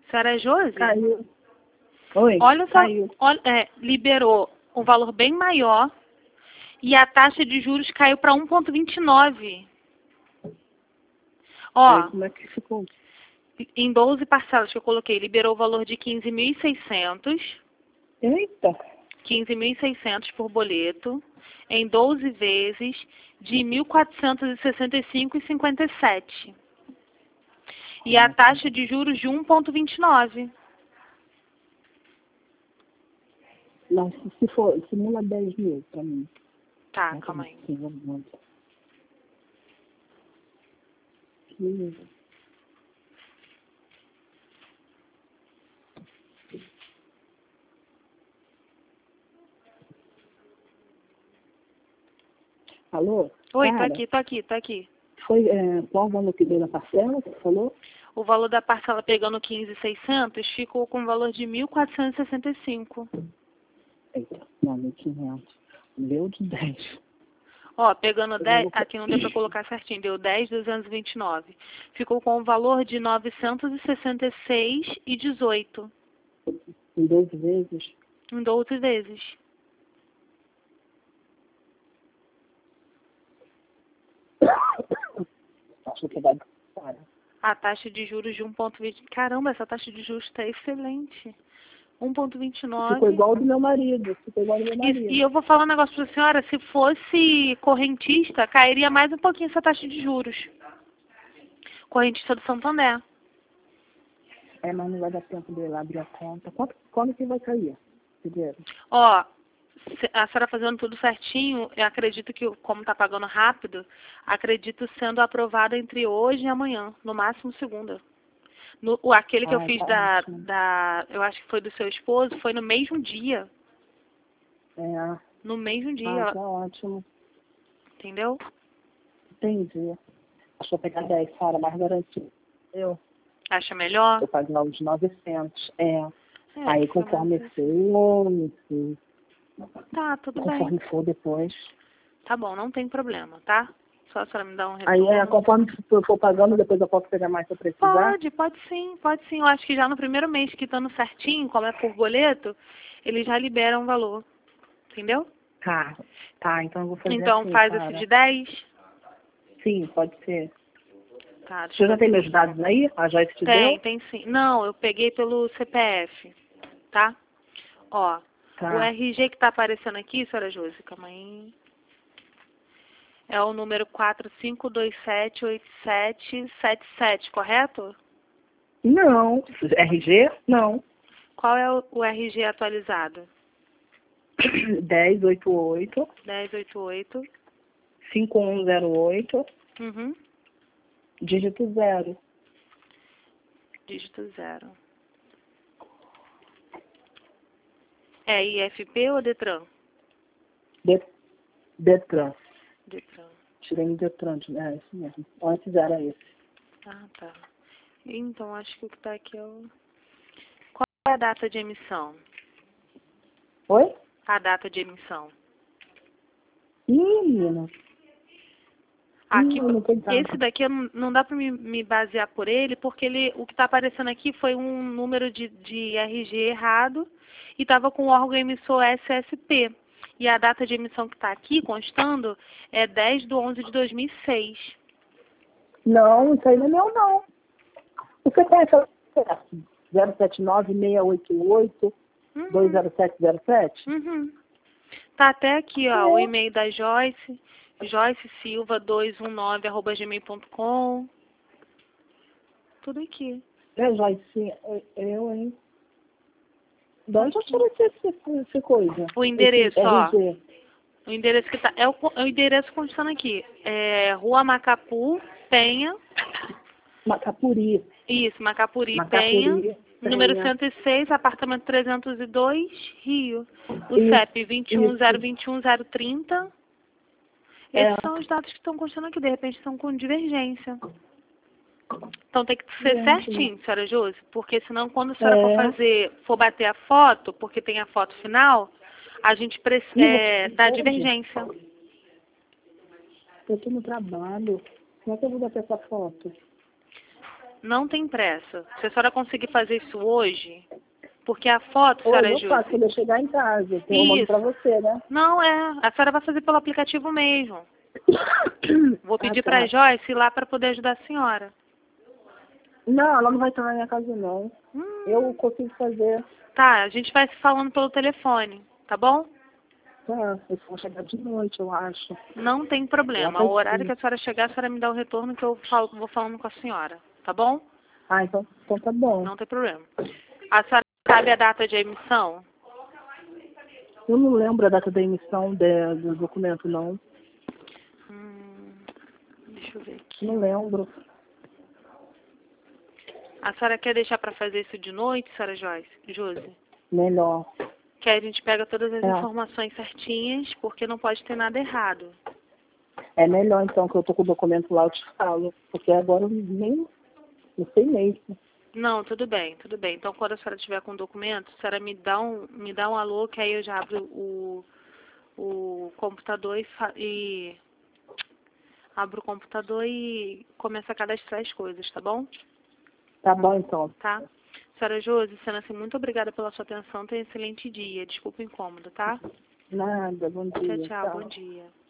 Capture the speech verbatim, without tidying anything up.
Senhora Josi? Caiu. Oi, Olha só, caiu. olha, é, liberou um valor bem maior e a taxa de juros caiu para um vírgula vinte e nove. Ó, Aí, como é que ficou? em doze parcelas que eu coloquei, liberou o valor de quinze mil e seiscentos. Eita. quinze mil e seiscentos por boleto, em doze vezes de mil quatrocentos e sessenta e cinco reais e cinquenta e sete centavos. E a taxa de juros de um vírgula vinte e nove. Não, se, se for, simula dez mil pra mim. Tá, calma aí. Sim, vamos lá. quinze. Alô? Oi, tô Cara, aqui, tô aqui, tô aqui. foi, é, qual o valor que deu na parcela que você falou? O valor da parcela pegando quinze mil e seiscentos ficou com o valor de mil quatrocentos e sessenta e cinco. Eita, não, mil e quinhentos. Deu de dez. Ó, pegando dez, vou- aqui não deu para colocar certinho, deu dez mil duzentos e vinte e nove. Ficou com o valor de novecentos e sessenta e seis reais e dezoito centavos. Em doze vezes? Em doze vezes. Acho que vai cara. A taxa de juros de um vírgula vinte. Caramba, essa taxa de juros está excelente. um vírgula vinte e nove. Ficou igual do meu marido. Ficou igual do meu marido. E, e eu vou falar um negócio para a senhora, se fosse correntista, cairia mais um pouquinho essa taxa de juros. Correntista do Santander. É, mas não vai dar tempo dele abrir a conta. Quanto, quando que vai cair? Primeiro? Ó, se- a senhora fazendo tudo certinho, eu acredito que, como está pagando rápido, acredito sendo aprovada entre hoje e amanhã, no máximo segunda. No, o, aquele que eu Ah, fiz tá da, ótimo. da, eu acho que foi do seu esposo, foi no mesmo dia. É. No mesmo dia, Ah, ó, tá ótimo. entendeu? Entendi. Acho que vou pegar dez, Sara, mais garantido. Eu Acha melhor? vou pagar os novecentos. É. É, Aí, fica conforme mais- for, se- Tá, tudo bem. conforme for depois. Tá bom, não tem problema, tá? Só a senhora me dá um Aí, retorno. é, conforme for for pagando, depois eu posso pegar mais se eu precisar. Pode, pode sim, pode sim. Eu acho que já no primeiro mês que estando certinho, como é por boleto, eles já liberam o valor. Entendeu? Tá. Tá, então eu vou fazer Então assim, faz esse Sara. de dez. Sim, pode ser. Tá, deixa Você eu já ver. tem meus dados aí? A Joyce te Tem, deu? tem sim. Não, eu peguei pelo C P F, tá? Ó, o Tá. R G que tá aparecendo aqui, senhora Josi, calma aí. É o número quatro cinco dois sete oito sete sete sete, correto? Não. R G? Não. Qual é o, o R G atualizado? dez oito oito dez oito oito. cinco um zero oito, Uhum. dígito zero. Dígito zero. É I F P ou Detran? De, Detran. Detran. Tirei no Detran, é isso mesmo. Antes era esse. Ah, tá. Então, acho que o que tá aqui é o... Qual é a data de emissão? Oi? A data de emissão. Ih, menina. Aqui, Ih, não tem data. esse daqui eu não não dá para me, me basear por ele, porque ele, o que está aparecendo aqui foi um número de, de R G errado e estava com o órgão emissor S S P. E a data de emissão que está aqui, constando, é dez de onze de dois mil e seis. Não, isso aí não é meu, não. Você conhece o zero sete nove seis oito oito dois zero sete zero sete? Uhum. Tá até aqui, ó, É. o e-mail da Joyce, joyce silva dois um nove arroba gmail ponto com. Tudo aqui. É, Joyce, é- eu, hein? De Tá onde eu aqui. tirei esse, esse, esse coisa? O endereço, Esse ó. R G. O endereço que tá. É o, é o endereço constando aqui. É Rua Macapu, Penha. Macapuri. Isso, Macapuri, Macapuri, Penha. Número Penha. cento e seis, apartamento trezentos e dois, Rio. O Isso, C E P vinte e um zero isso. vinte e um zero trinta. É. Esses são os dados que estão constando aqui. De repente estão com divergência. Então tem que ser Gente. certinho, senhora Josi, porque senão quando a senhora for É. fazer, for bater a foto, porque tem a foto final, a gente preci- Ih, é, você dá pode? divergência. Eu tô no trabalho. Como é que eu vou bater essa foto? Não tem pressa. Se a senhora conseguir fazer isso hoje, porque a foto, Ou senhora eu Josi... faço quando eu chegar em casa. Eu tenho um mando Isso. pra você, né? Não, é. A senhora vai fazer pelo aplicativo mesmo. Vou pedir Ah, tá. pra Joyce ir lá pra poder ajudar a senhora. Não, ela não vai estar na minha casa, não. Hum. Eu consigo fazer. Tá, a gente vai se falando pelo telefone, tá bom? Tá, eu vou chegar de noite, eu acho. Não tem problema. Lá O horário que pra a senhora chegar, a senhora me dá o retorno que eu falo, vou falando com a senhora, tá bom? Ah, então, então tá bom. Não tem problema. A senhora sabe a data de emissão? Eu não lembro a data da emissão de, do documento, não. Hum, deixa eu ver aqui. Não lembro. A senhora quer deixar pra fazer isso de noite, senhora Joyce? Josi? Melhor. Que aí a gente pega todas as É. informações certinhas, porque não pode ter nada errado. É melhor, então, que eu tô com o documento lá, eu te falo. Porque agora eu nem... Não sei mesmo. Não, tudo bem, tudo bem. Então, quando a senhora tiver com o documento, a senhora me dá um, me dá um alô, que aí eu já abro o, o computador e, fa e abro o computador e começo a cadastrar as coisas, tá bom? Tá bom, então. Tá? Senhora Josi, sendo assim, muito obrigada pela sua atenção. Tenha um excelente dia. Desculpa o incômodo, tá? Nada, bom dia. Tchau, tchau. Bom dia.